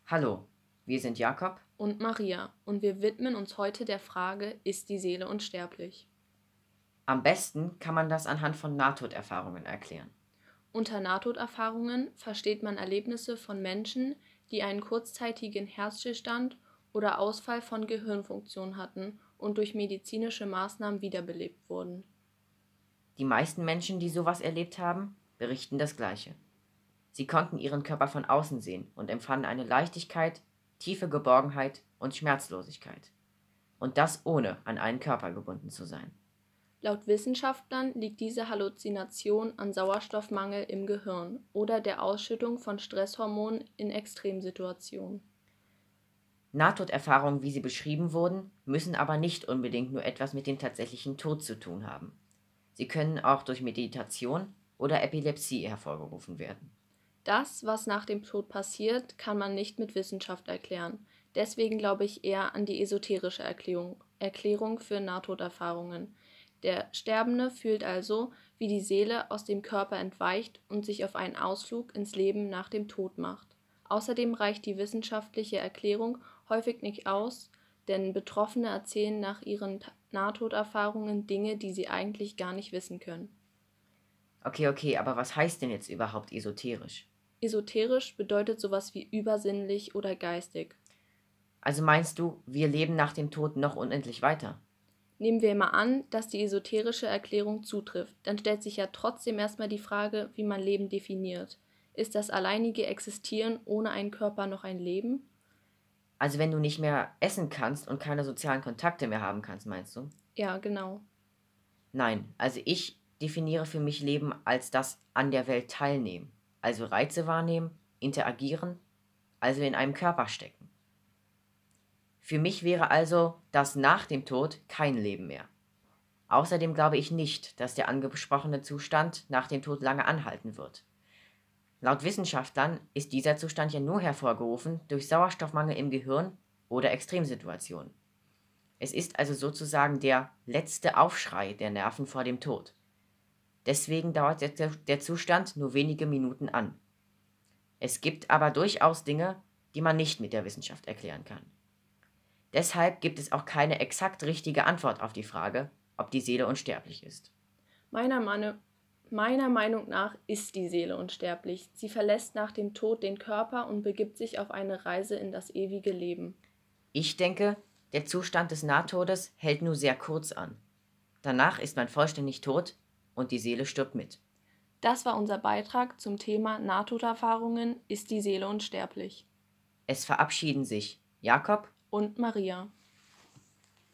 Hallo, wir sind Jakob. Und Maria, und wir widmen uns heute der Frage, ist die Seele unsterblich? Am besten kann man das anhand von Nahtoderfahrungen erklären. Unter Nahtoderfahrungen versteht man Erlebnisse von Menschen, die einen kurzzeitigen Herzstillstand oder Ausfall von Gehirnfunktion hatten und durch medizinische Maßnahmen wiederbelebt wurden. Die meisten Menschen, die sowas erlebt haben, berichten das Gleiche. Sie konnten ihren Körper von außen sehen und empfanden eine Leichtigkeit, tiefe Geborgenheit und Schmerzlosigkeit. Und das ohne an einen Körper gebunden zu sein. Laut Wissenschaftlern liegt diese Halluzination an Sauerstoffmangel im Gehirn oder der Ausschüttung von Stresshormonen in Extremsituationen. Nahtoderfahrungen, wie sie beschrieben wurden, müssen aber nicht unbedingt nur etwas mit dem tatsächlichen Tod zu tun haben. Sie können auch durch Meditation oder Epilepsie hervorgerufen werden. Das, was nach dem Tod passiert, kann man nicht mit Wissenschaft erklären. Deswegen glaube ich eher an die esoterische Erklärung für Nahtoderfahrungen. Der Sterbende fühlt also, wie die Seele aus dem Körper entweicht und sich auf einen Ausflug ins Leben nach dem Tod macht. Außerdem reicht die wissenschaftliche Erklärung häufig nicht aus, denn Betroffene erzählen nach ihren Nahtoderfahrungen Dinge, die sie eigentlich gar nicht wissen können. Okay, aber was heißt denn jetzt überhaupt esoterisch? Esoterisch bedeutet sowas wie übersinnlich oder geistig. Also meinst du, wir leben nach dem Tod noch unendlich weiter? Nehmen wir mal an, dass die esoterische Erklärung zutrifft, dann stellt sich ja trotzdem erstmal die Frage, wie man Leben definiert. Ist das alleinige Existieren ohne einen Körper noch ein Leben? Also wenn du nicht mehr essen kannst und keine sozialen Kontakte mehr haben kannst, meinst du? Ja, genau. Nein, also ich definiere für mich Leben als das an der Welt teilnehmen. Also Reize wahrnehmen, interagieren, also in einem Körper stecken. Für mich wäre also das nach dem Tod kein Leben mehr. Außerdem glaube ich nicht, dass der angesprochene Zustand nach dem Tod lange anhalten wird. Laut Wissenschaftlern ist dieser Zustand ja nur hervorgerufen durch Sauerstoffmangel im Gehirn oder Extremsituationen. Es ist also sozusagen der letzte Aufschrei der Nerven vor dem Tod. Deswegen dauert der Zustand nur wenige Minuten an. Es gibt aber durchaus Dinge, die man nicht mit der Wissenschaft erklären kann. Deshalb gibt es auch keine exakt richtige Antwort auf die Frage, ob die Seele unsterblich ist. Meiner, Mane Meiner Meinung nach ist die Seele unsterblich. Sie verlässt nach dem Tod den Körper und begibt sich auf eine Reise in das ewige Leben. Ich denke, der Zustand des Nahtodes hält nur sehr kurz an. Danach ist man vollständig tot und die Seele stirbt mit. Das war unser Beitrag zum Thema Nahtoderfahrungen, ist die Seele unsterblich. Es verabschieden sich Jakob Und Maria.